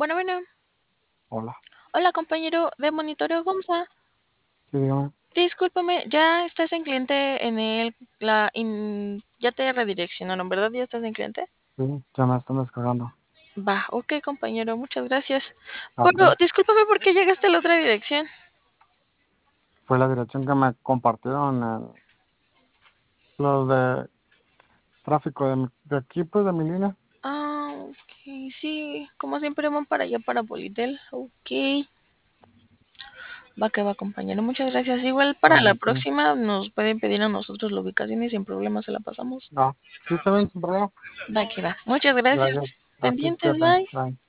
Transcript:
Bueno. Hola, Hola, compañero de monitoreo GOMSA. sí, dígame. Discúlpame, ya estás en cliente en ya te redireccionaron, ¿verdad? ¿Ya estás en cliente? Sí, ya me están descargando. Va, ok, compañero, muchas gracias. A ti. Pero discúlpame, ¿por qué llegaste a la otra dirección? Fue la dirección que me compartieron los de tráfico de aquí, pues, de mi línea. Ok, sí, como siempre van para allá, para Politel. Ok, va que va, compañero, muchas gracias. Igual para la Bueno, sí. próxima nos pueden pedir a nosotros la ubicación y sin problema se la pasamos. No, sí, está bien, sin problema. Va que va, muchas Gracias. gracias. A ti, Pendientes, cuídate. bye. Bye.